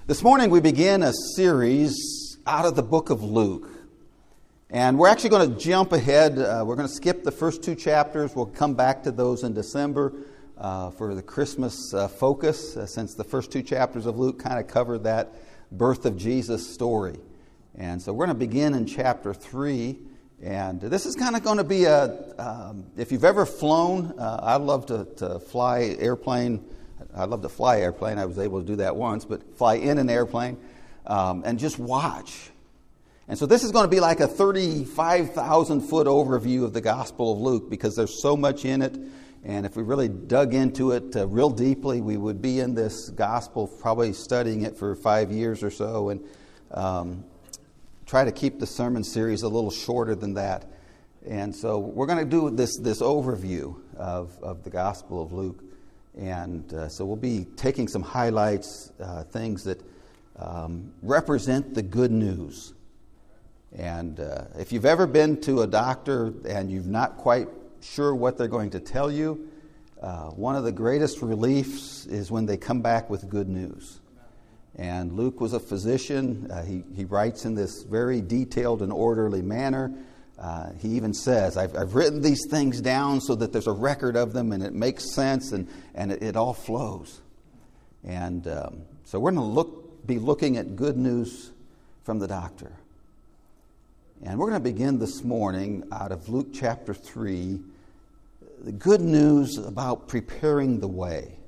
This morning we begin a series out of the book of Luke. And we're actually going to jump ahead. We're going to skip the first two chapters. We'll come back to those in December for the Christmas focus, since the first two chapters of Luke kind of cover that birth of Jesus story. And so we're going to begin in chapter 3. And this is kind of going to be if you've ever flown, I love to fly airplane. I love to fly airplane. I was able to do that once, but fly in an airplane and just watch. And so this is going to be like a 35,000 foot overview of the Gospel of Luke, because there's so much in it. And if we really dug into it real deeply, we would be in this Gospel probably studying it for 5 years or so, and try to keep the sermon series a little shorter than that. And so we're going to do this overview of the Gospel of Luke. And so we'll be taking some highlights, things that represent the good news. And if you've ever been to a doctor and you're not quite sure what they're going to tell you, one of the greatest reliefs is when they come back with good news. And Luke was a physician. He writes in this very detailed and orderly manner. He even says, I've written these things down so that there's a record of them and it makes sense and it all flows. And so we're going to be looking at good news from the doctor. And we're going to begin this morning out of Luke chapter 3, the good news about preparing the way.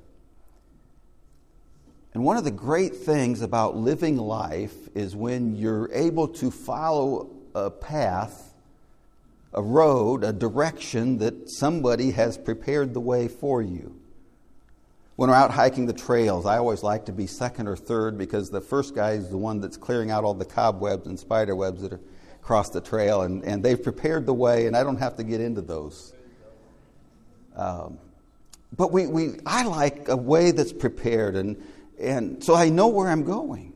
And one of the great things about living life is when you're able to follow a path, a road, a direction that somebody has prepared the way for you. When we're out hiking the trails, I always like to be second or third, because the first guy is the one that's clearing out all the cobwebs and spider webs that are across the trail, and they've prepared the way, and I don't have to get into those. But I like a way that's prepared, and so I know where I'm going.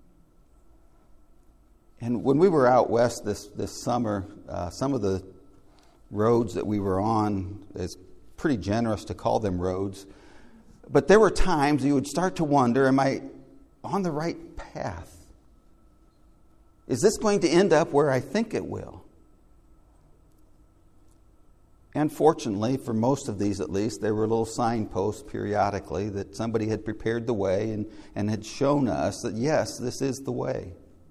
And when we were out west this summer, some of the roads that we were on, it's pretty generous to call them roads, but there were times you would start to wonder, am I on the right path? Is this going to end up where I think it will? And fortunately, for most of these at least, there were little signposts periodically that somebody had prepared the way and had shown us that, yes, this is the way.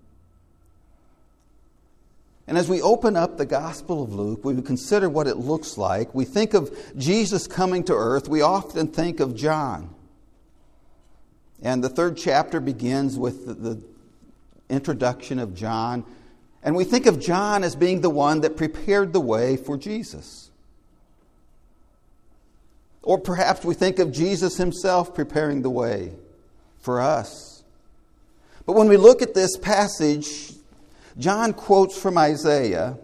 And as we open up the Gospel of Luke, we consider what it looks like. We think of Jesus coming to earth. We often think of John. And the third chapter begins with the introduction of John. And we think of John as being the one that prepared the way for Jesus. Or perhaps we think of Jesus himself preparing the way for us. But when we look at this passage, John quotes from Isaiah.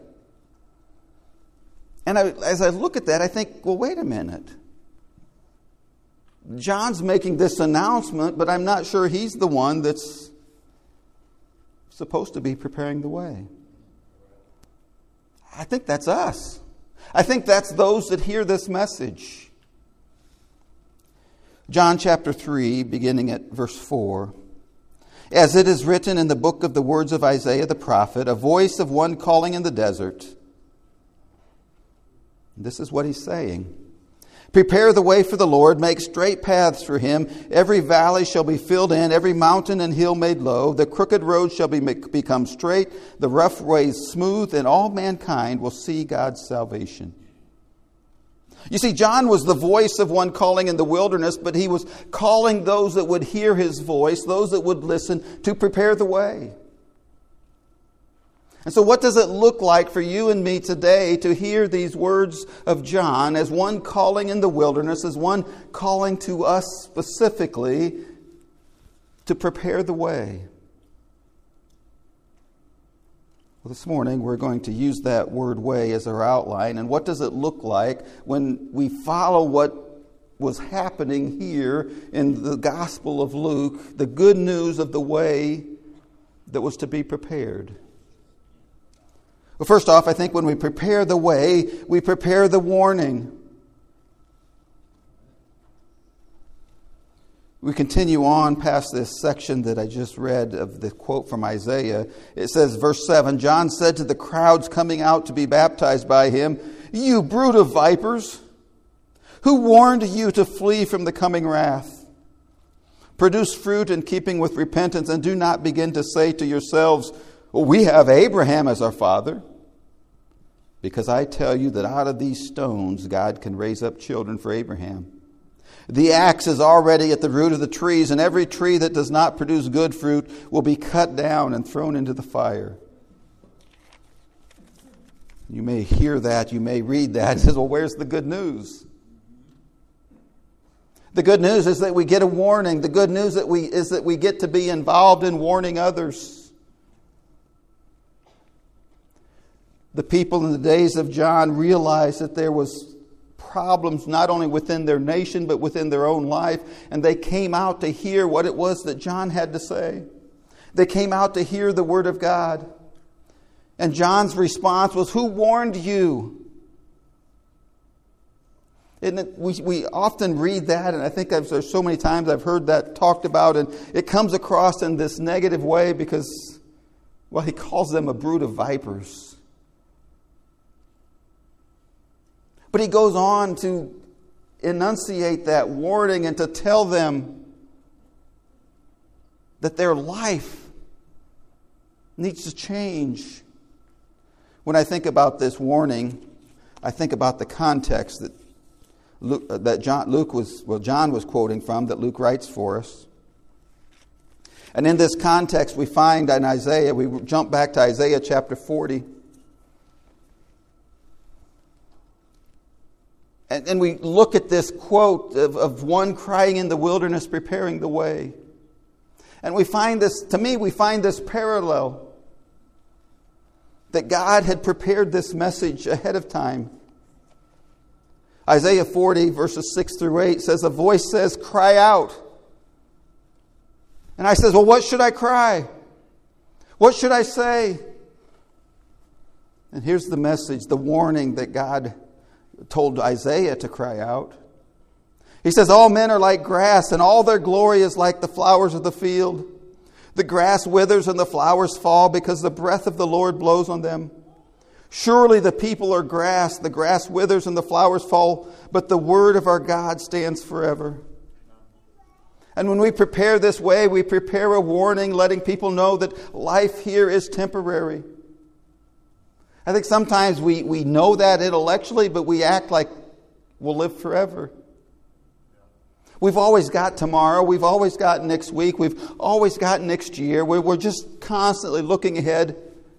And as I look at that, I think, well, wait a minute. John's making this announcement, but I'm not sure he's the one that's supposed to be preparing the way. I think that's us. I think that's those that hear this message. John chapter 3, beginning at verse 4. As it is written in the book of the words of Isaiah the prophet, a voice of one calling in the desert. This is what he's saying. Prepare the way for the Lord, make straight paths for him. Every valley shall be filled in, every mountain and hill made low. The crooked road shall become straight, the rough ways smooth, and all mankind will see God's salvation. You see, John was the voice of one calling in the wilderness, but he was calling those that would hear his voice, those that would listen, to prepare the way. And so what does it look like for you and me today to hear these words of John as one calling in the wilderness, as one calling to us specifically to prepare the way? Well, this morning we're going to use that word way as our outline. And what does it look like when we follow what was happening here in the Gospel of Luke, the good news of the way that was to be prepared? Well, first off, I think when we prepare the way, we prepare the warning. We continue on past this section that I just read of the quote from Isaiah. It says, verse 7, John said to the crowds coming out to be baptized by him, "You brood of vipers, who warned you to flee from the coming wrath? Produce fruit in keeping with repentance, and do not begin to say to yourselves, 'Well, we have Abraham as our father.' Because I tell you that out of these stones God can raise up children for Abraham. The axe is already at the root of the trees, and every tree that does not produce good fruit will be cut down and thrown into the fire." You may hear that, you may read that. It says, well, where's the good news? The good news is that we get a warning. The good news is that we get to be involved in warning others. The people in the days of John realized that there was problems not only within their nation but within their own life, and they came out to hear what it was that John had to say. They came out to hear the Word of God. And John's response was, "Who warned you?" And we often read that, and I think there's so many times I've heard that talked about, and it comes across in this negative way because, well, he calls them a brood of vipers. But he goes on to enunciate that warning and to tell them that their life needs to change. When I think about this warning, I think about the context that John was quoting from, that Luke writes for us. And in this context, we find in Isaiah, we jump back to Isaiah chapter 40. And we look at this quote of one crying in the wilderness, preparing the way. And we find this, to me, we find this parallel. That God had prepared this message ahead of time. Isaiah 40 verses 6 through 8 says, a voice says, "Cry out." And I says, well, what should I cry? What should I say? And here's the message, the warning that God told Isaiah to cry out. He says, "All men are like grass, and all their glory is like the flowers of the field. The grass withers and the flowers fall because the breath of the Lord blows on them. Surely the people are grass. The grass withers and the flowers fall, but the word of our God stands forever." And when we prepare this way, we prepare a warning, letting people know that life here is temporary. I think sometimes we know that intellectually, but we act like we'll live forever. We've always got tomorrow. We've always got next week. We've always got next year. We're just constantly looking ahead.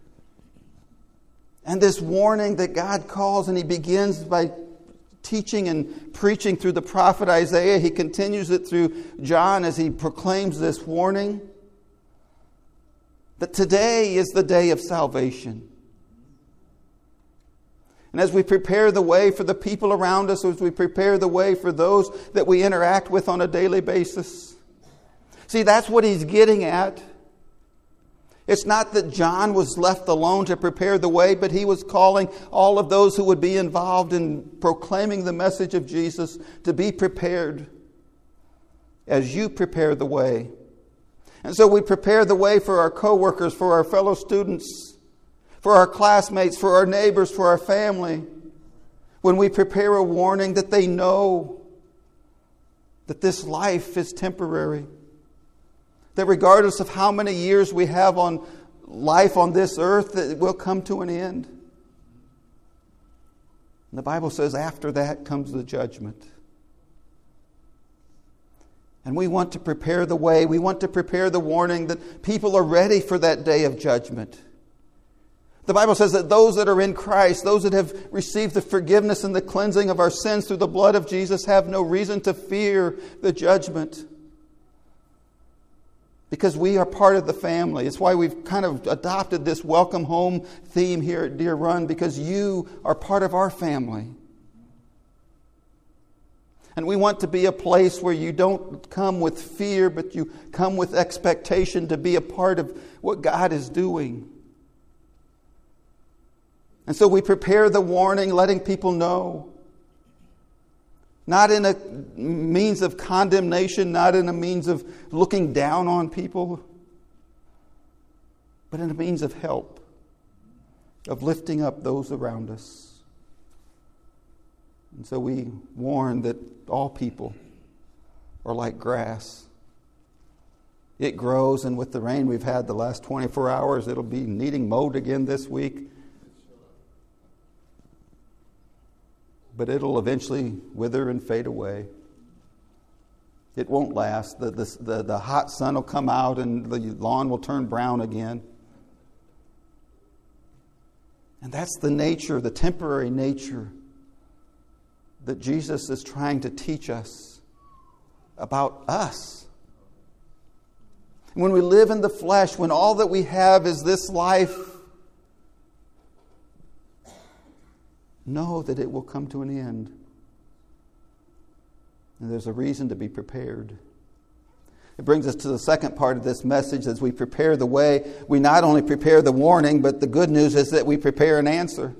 And this warning that God calls, and He begins by teaching and preaching through the prophet Isaiah. He continues it through John as he proclaims this warning. That today is the day of salvation. And as we prepare the way for the people around us, as we prepare the way for those that we interact with on a daily basis. See, that's what he's getting at. It's not that John was left alone to prepare the way, but he was calling all of those who would be involved in proclaiming the message of Jesus to be prepared as you prepare the way. And so we prepare the way for our co-workers, for our fellow students, for our classmates, for our neighbors, for our family, when we prepare a warning that they know that this life is temporary. That regardless of how many years we have on life on this earth, that it will come to an end. And the Bible says after that comes the judgment. And we want to prepare the way. We want to prepare the warning that people are ready for that day of judgment. The Bible says that those that are in Christ, those that have received the forgiveness and the cleansing of our sins through the blood of Jesus, have no reason to fear the judgment. Because we are part of the family. It's why we've kind of adopted this welcome home theme here at Deer Run, because you are part of our family. And we want to be a place where you don't come with fear, but you come with expectation to be a part of what God is doing. And so we prepare the warning, letting people know. Not in a means of condemnation, not in a means of looking down on people, but in a means of help, of lifting up those around us. And so we warn that all people are like grass. It grows, and with the rain we've had the last 24 hours, it'll be needing mowed again this week. But it'll eventually wither and fade away. It won't last. The hot sun will come out and the lawn will turn brown again. And that's the nature, the temporary nature that Jesus is trying to teach us about us. When we live in the flesh, when all that we have is this life, know that it will come to an end. And there's a reason to be prepared. It brings us to the second part of this message. As we prepare the way, we not only prepare the warning, but the good news is that we prepare an answer.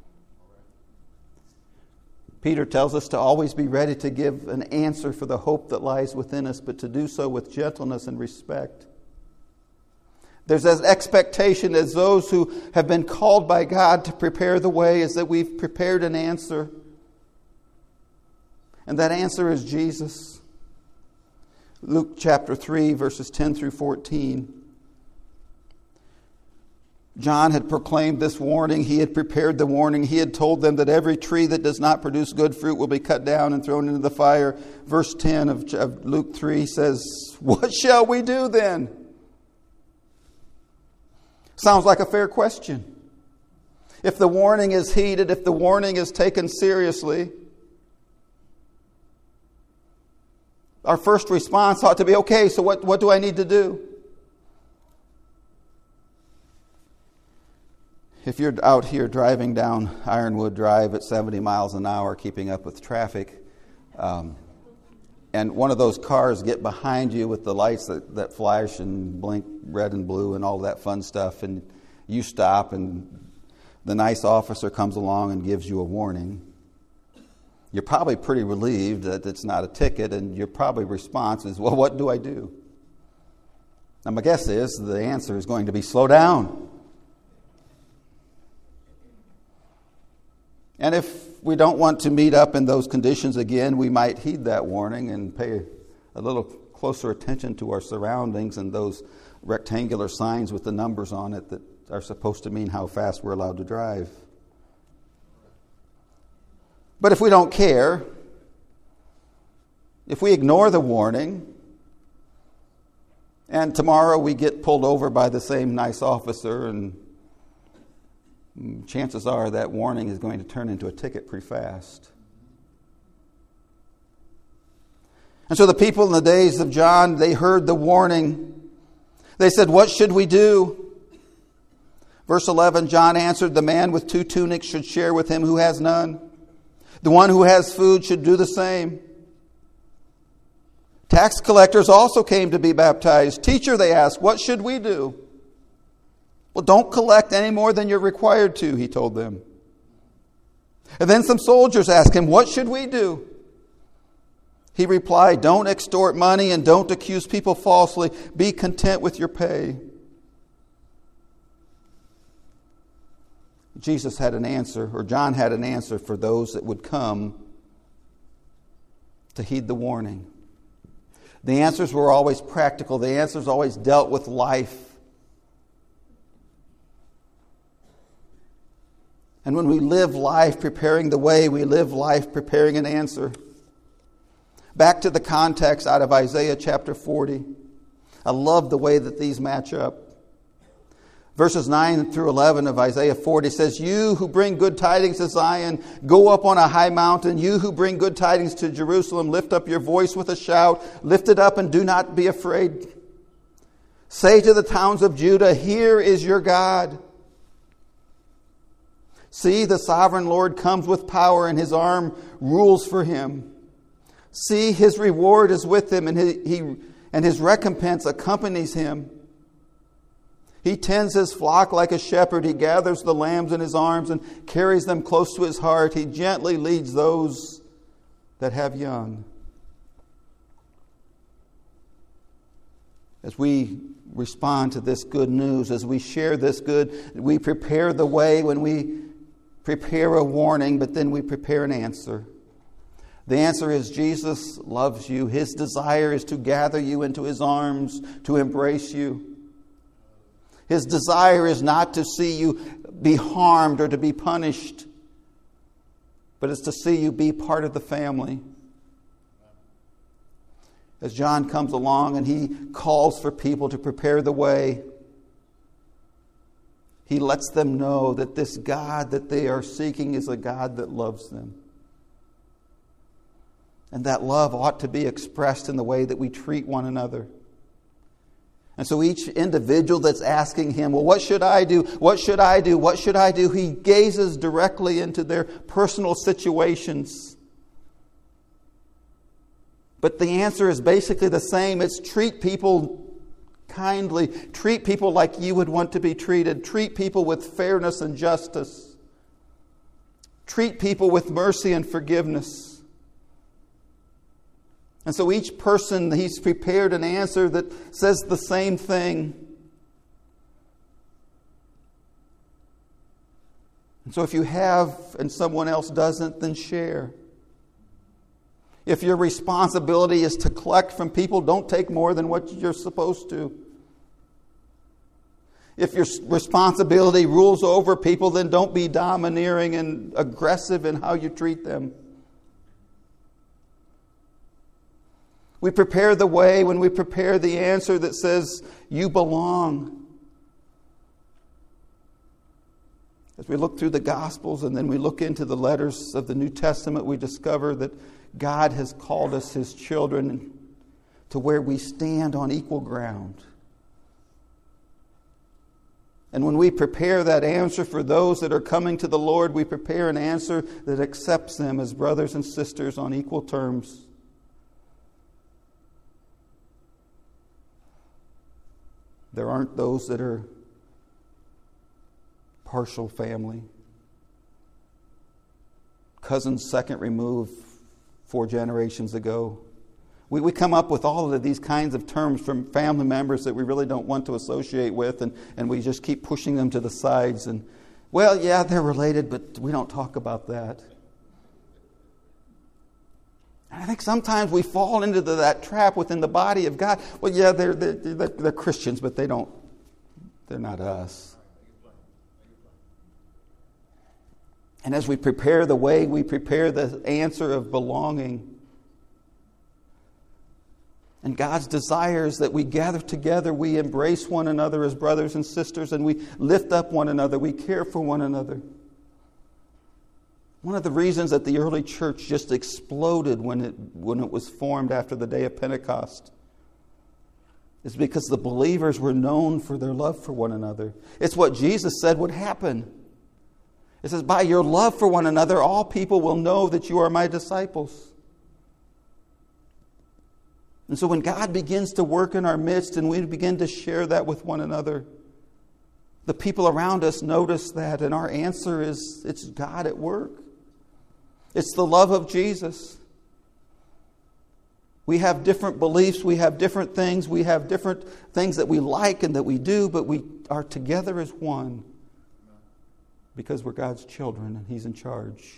Peter tells us to always be ready to give an answer for the hope that lies within us, but to do so with gentleness and respect. There's an expectation as those who have been called by God to prepare the way, is that we've prepared an answer. And that answer is Jesus. Luke chapter 3, verses 10 through 14. John had proclaimed this warning. He had prepared the warning. He had told them that every tree that does not produce good fruit will be cut down and thrown into the fire. Verse 10 of Luke 3 says, "What shall we do then?" Sounds like a fair question. If the warning is heeded, if the warning is taken seriously, our first response ought to be, okay, so what do I need to do? If you're out here driving down Ironwood Drive at 70 miles an hour, keeping up with traffic, and one of those cars get behind you with the lights that flash and blink red and blue and all that fun stuff, and you stop and the nice officer comes along and gives you a warning, you're probably pretty relieved that it's not a ticket, and your probably response is, well, what do I do? Now my guess is the answer is going to be slow down. And if we don't want to meet up in those conditions again, we might heed that warning and pay a little closer attention to our surroundings and those rectangular signs with the numbers on it that are supposed to mean how fast we're allowed to drive. But if we don't care, if we ignore the warning, and tomorrow we get pulled over by the same nice officer, and chances are that warning is going to turn into a ticket pretty fast. And so the people in the days of John, they heard the warning. They said, what should we do? Verse 11, John answered, the man with 2 tunics should share with him who has none. The one who has food should do the same. Tax collectors also came to be baptized. Teacher, they asked, what should we do? Well, don't collect any more than you're required to, he told them. And then some soldiers asked him, what should we do? He replied, don't extort money and don't accuse people falsely. Be content with your pay. Jesus had an answer, or John had an answer for those that would come to heed the warning. The answers were always practical. The answers always dealt with life. And when we live life preparing the way, we live life preparing an answer. Back to the context out of Isaiah chapter 40. I love the way that these match up. Verses 9 through 11 of Isaiah 40 says, you who bring good tidings to Zion, go up on a high mountain. You who bring good tidings to Jerusalem, lift up your voice with a shout. Lift it up and do not be afraid. Say to the towns of Judah, here is your God. See, the sovereign Lord comes with power, and his arm rules for him. See, his reward is with him, and his recompense accompanies him. He tends his flock like a shepherd. He gathers the lambs in his arms and carries them close to his heart. He gently leads those that have young. As we respond to this good news, as we share this good, we prepare the way when we prepare a warning, but then we prepare an answer. The answer is Jesus loves you. His desire is to gather you into His arms, to embrace you. His desire is not to see you be harmed or to be punished, but it's to see you be part of the family. As John comes along and he calls for people to prepare the way, he lets them know that this God that they are seeking is a God that loves them. And that love ought to be expressed in the way that we treat one another. And so each individual that's asking him, well, what should I do? What should I do? What should I do? He gazes directly into their personal situations. But the answer is basically the same. It's treat people kindly. Treat people like you would want to be treated. Treat people with fairness and justice. Treat people with mercy and forgiveness. And so each person, he's prepared an answer that says the same thing. And so if you have and someone else doesn't, then share. If your responsibility is to collect from people, don't take more than what you're supposed to. If your responsibility rules over people, then don't be domineering and aggressive in how you treat them. We prepare the way when we prepare the answer that says, you belong. As we look through the Gospels and then we look into the letters of the New Testament, we discover that God has called us His children to where we stand on equal ground. And when we prepare that answer for those that are coming to the Lord, we prepare an answer that accepts them as brothers and sisters on equal terms. There aren't those that are partial family. Cousins second removed 4 generations ago. We come up with all of these kinds of terms from family members that we really don't want to associate with, and we just keep pushing them to the sides. And, well, yeah, they're related, but we don't talk about that. And I think sometimes we fall into that trap within the body of God. Well, yeah, they're Christians, but they're not us. And as we prepare the way, we prepare the answer of belonging. And God's desire is that we gather together, we embrace one another as brothers and sisters, and we lift up one another, we care for one another. One of the reasons that the early church just exploded when it was formed after the day of Pentecost is because the believers were known for their love for one another. It's what Jesus said would happen. It says, by your love for one another, all people will know that you are my disciples. And so when God begins to work in our midst and we begin to share that with one another, the people around us notice that, and our answer is, it's God at work. It's the love of Jesus. We have different beliefs, we have different things that we like and that we do, but we are together as one because we're God's children and He's in charge.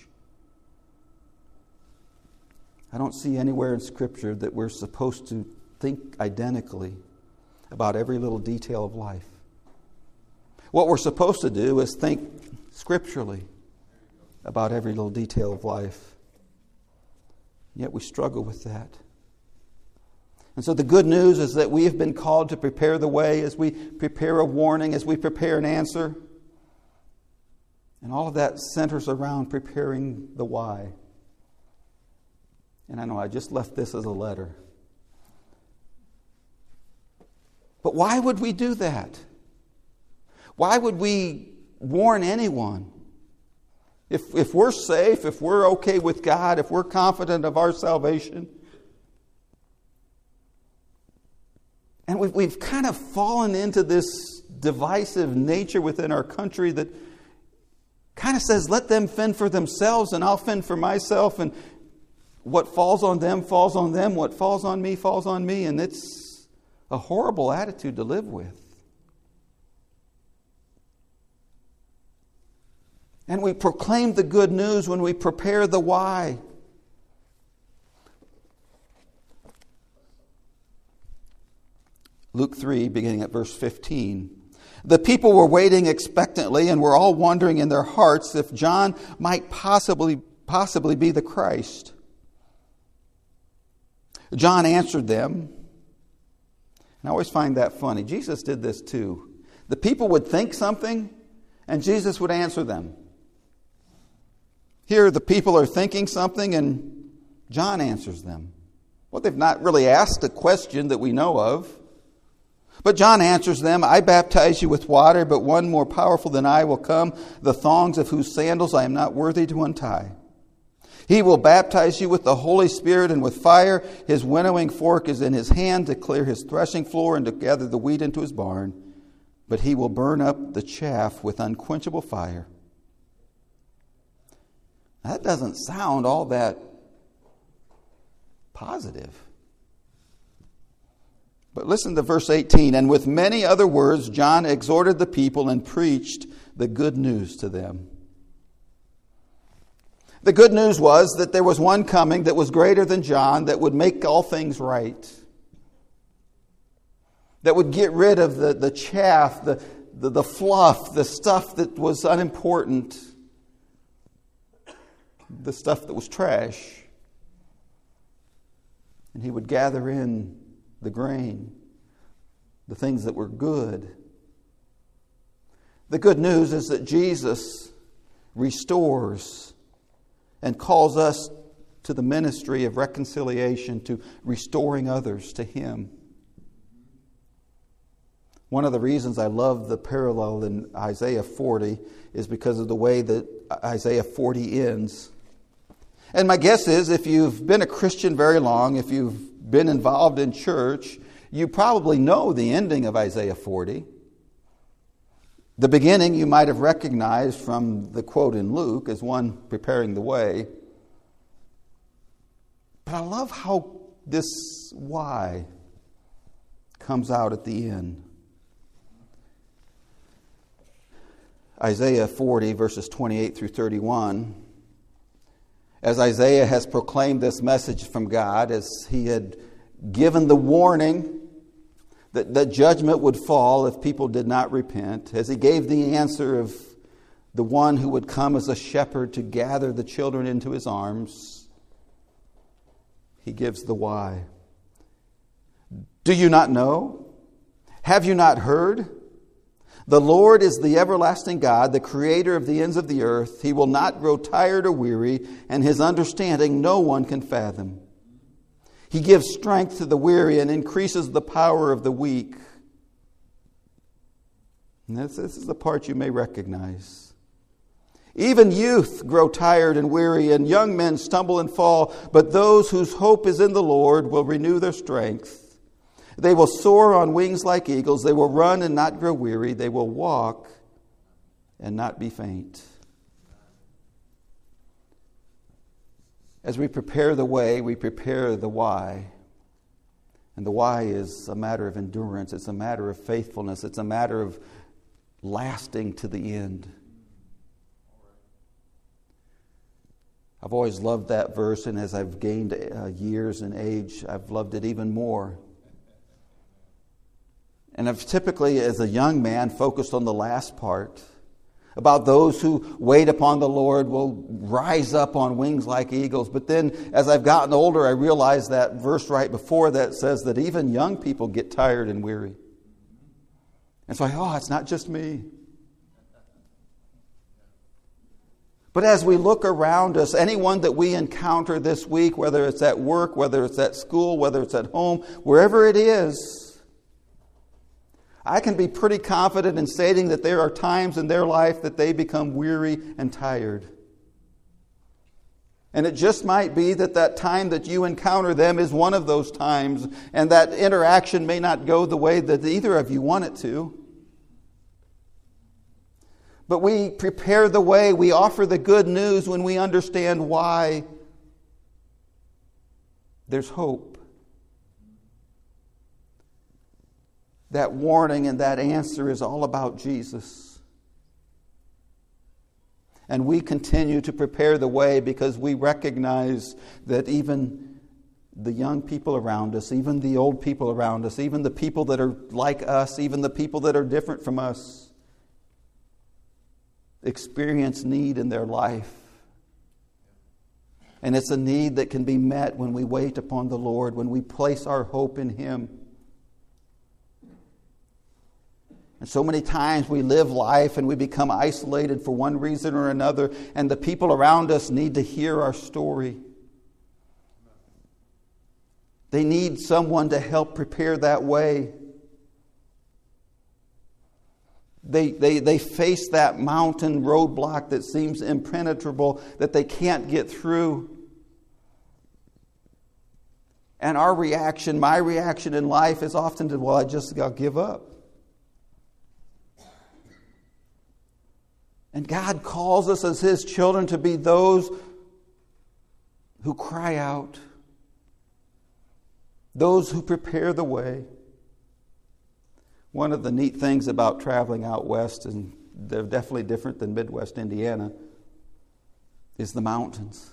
I don't see anywhere in Scripture that we're supposed to think identically about every little detail of life. What we're supposed to do is think scripturally about every little detail of life. Yet we struggle with that. And so the good news is that we have been called to prepare the way as we prepare a warning, as we prepare an answer. And all of that centers around preparing the why. And I know I just left this as a letter. But why would we do that? Why would we warn anyone? If we're safe, if we're okay with God, if we're confident of our salvation. And we've kind of fallen into this divisive nature within our country that kind of says, let them fend for themselves and I'll fend for myself. And what falls on them falls on them. What falls on me falls on me. And it's a horrible attitude to live with. And we proclaim the good news when we prepare the why. Luke 3, beginning at verse 15. The people were waiting expectantly and were all wondering in their hearts if John might possibly be the Christ. John answered them. And I always find that funny. Jesus did this too. The people would think something and Jesus would answer them. Here the people are thinking something and John answers them. Well, they've not really asked a question that we know of. But John answers them, I baptize you with water, but one more powerful than I will come, the thongs of whose sandals I am not worthy to untie. He will baptize you with the Holy Spirit and with fire. His winnowing fork is in his hand to clear his threshing floor and to gather the wheat into his barn. But he will burn up the chaff with unquenchable fire. That doesn't sound all that positive. But listen to verse 18. And with many other words, John exhorted the people and preached the good news to them. The good news was that there was one coming that was greater than John, that would make all things right. That would get rid of the chaff, the fluff, the stuff that was unimportant. The stuff that was trash. And he would gather in the grain, the things that were good. The good news is that Jesus restores and calls us to the ministry of reconciliation, to restoring others to Him. One of the reasons I love the parallel in Isaiah 40 is because of the way that Isaiah 40 ends. And my guess is if you've been a Christian very long, if you've been involved in church, you probably know the ending of Isaiah 40. The beginning you might have recognized from the quote in Luke as one preparing the way. But I love how this why comes out at the end. Isaiah 40 verses 28 through 31. As Isaiah has proclaimed this message from God, as he had given the warning that judgment would fall if people did not repent, as he gave the answer of the one who would come as a shepherd to gather the children into his arms, he gives the why. Do you not know? Have you not heard? The Lord is the everlasting God, the creator of the ends of the earth. He will not grow tired or weary, and his understanding no one can fathom. He gives strength to the weary and increases the power of the weak. And this is the part you may recognize. Even youth grow tired and weary, and young men stumble and fall, but those whose hope is in the Lord will renew their strength. They will soar on wings like eagles. They will run and not grow weary. They will walk and not be faint. As we prepare the way, we prepare the why. And the why is a matter of endurance. It's a matter of faithfulness. It's a matter of lasting to the end. I've always loved that verse, and as I've gained years in age, I've loved it even more. And I've typically, as a young man, focused on the last part, about those who wait upon the Lord will rise up on wings like eagles. But then, as I've gotten older, I realized that verse right before that says that even young people get tired and weary. And so it's not just me. But as we look around us, anyone that we encounter this week, whether it's at work, whether it's at school, whether it's at home, wherever it is, I can be pretty confident in stating that there are times in their life that they become weary and tired. And it just might be that time that you encounter them is one of those times, and that interaction may not go the way that either of you want it to. But we prepare the way, we offer the good news when we understand why. there's hope. That warning and that answer is all about Jesus. And we continue to prepare the way because we recognize that even the young people around us, even the old people around us, even the people that are like us, even the people that are different from us, experience need in their life. And it's a need that can be met when we wait upon the Lord, when we place our hope in Him. And so many times we live life and we become isolated for one reason or another, and the people around us need to hear our story. They need someone to help prepare that way. They face that mountain roadblock that seems impenetrable, that they can't get through. And our reaction, my reaction in life is often to, I'll give up. And God calls us as His children to be those who cry out, those who prepare the way. One of the neat things about traveling out west, and they're definitely different than Midwest Indiana, is the mountains.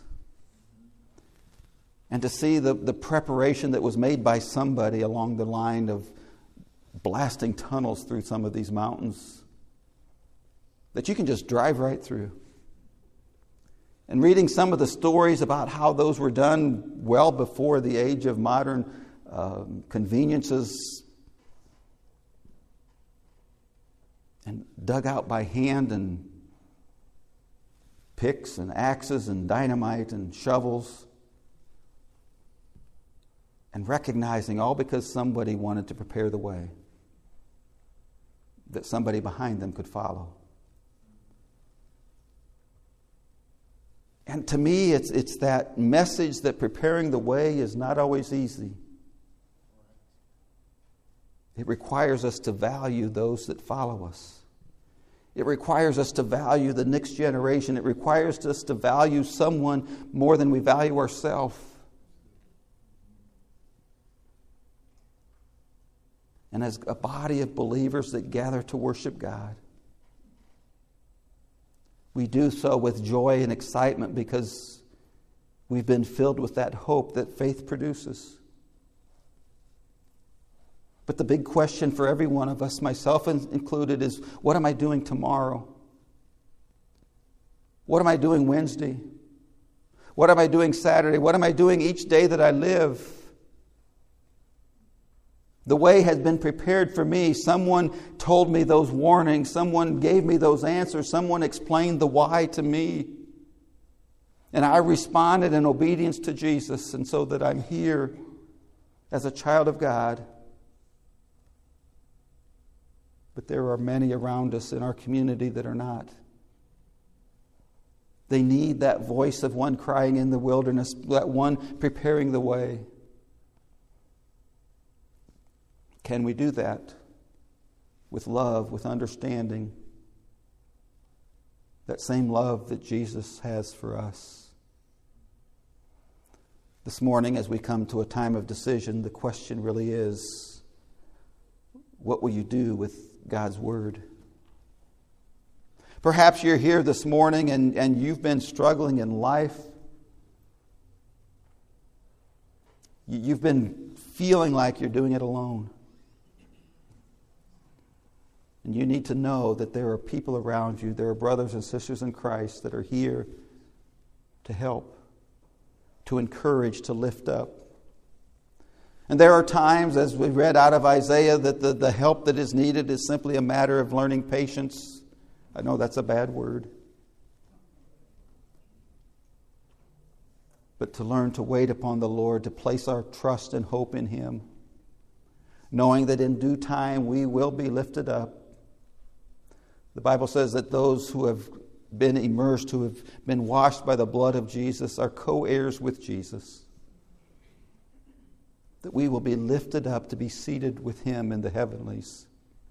And to see the preparation that was made by somebody along the line of blasting tunnels through some of these mountains that you can just drive right through. And reading some of the stories about how those were done well before the age of modern conveniences, and dug out by hand, and picks and axes and dynamite and shovels, and recognizing all because somebody wanted to prepare the way that somebody behind them could follow. And to me, it's that message that preparing the way is not always easy. It requires us to value those that follow us. It requires us to value the next generation. It requires us to value someone more than we value ourselves. And as a body of believers that gather to worship God, we do so with joy and excitement because we've been filled with that hope that faith produces. But the big question for every one of us, myself included, is what am I doing tomorrow? What am I doing Wednesday? What am I doing Saturday? What am I doing each day that I live? The way has been prepared for me. Someone told me those warnings. Someone gave me those answers. Someone explained the why to me. And I responded in obedience to Jesus, and so that I'm here as a child of God. But there are many around us in our community that are not. They need that voice of one crying in the wilderness, that one preparing the way. Can we do that with love, with understanding? That same love that Jesus has for us. This morning, as we come to a time of decision, the question really is, what will you do with God's Word? Perhaps you're here this morning and you've been struggling in life. You've been feeling like you're doing it alone. And you need to know that there are people around you, there are brothers and sisters in Christ that are here to help, to encourage, to lift up. And there are times, as we read out of Isaiah, that the help that is needed is simply a matter of learning patience. I know that's a bad word. But to learn to wait upon the Lord, to place our trust and hope in Him, knowing that in due time we will be lifted up. The Bible says that those who have been immersed, who have been washed by the blood of Jesus, are co-heirs with Jesus. That we will be lifted up to be seated with Him in the heavenlies.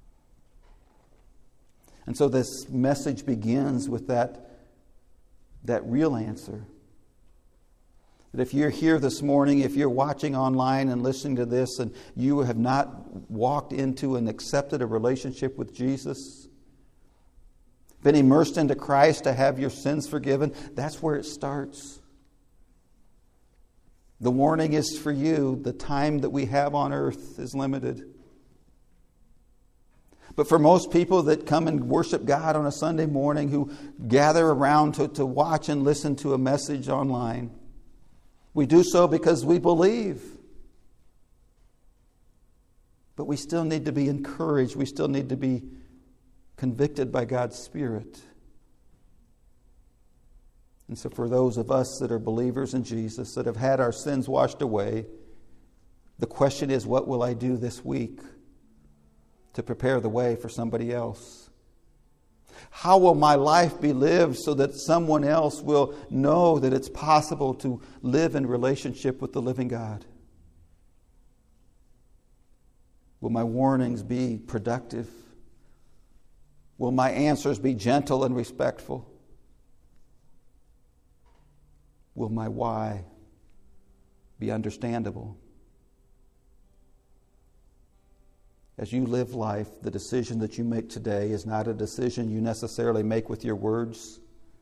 And so this message begins with that real answer. That if you're here this morning, if you're watching online and listening to this, and you have not walked into and accepted a relationship with Jesus, been immersed into Christ to have your sins forgiven, that's where it starts. The warning is for you. The time that we have on earth is limited. But for most people that come and worship God on a Sunday morning, who gather around to watch and listen to a message online, we do so because we believe. But we still need to be encouraged. We still need to be convicted by God's Spirit. And so for those of us that are believers in Jesus, that have had our sins washed away, the question is, what will I do this week to prepare the way for somebody else? How will my life be lived so that someone else will know that it's possible to live in relationship with the living God? Will my warnings be productive? Will my answers be gentle and respectful? Will my why be understandable? As you live life, the decision that you make today is not a decision you necessarily make with your words.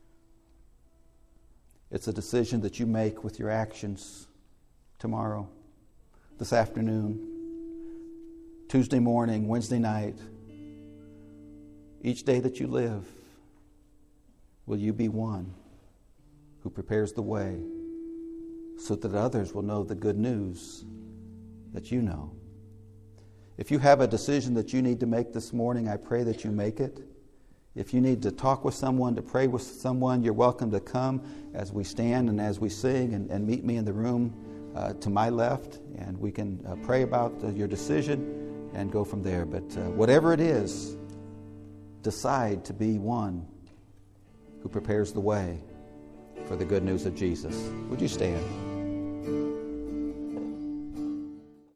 It's a decision that you make with your actions tomorrow, this afternoon, Tuesday morning, Wednesday night. Each day that you live, will you be one who prepares the way so that others will know the good news that you know? If you have a decision that you need to make this morning, I pray that you make it. If you need to talk with someone, to pray with someone, you're welcome to come as we stand and as we sing, and meet me in the room to my left, and we can pray about your decision and go from there. But whatever it is, decide to be one who prepares the way for the good news of Jesus. Would you stand?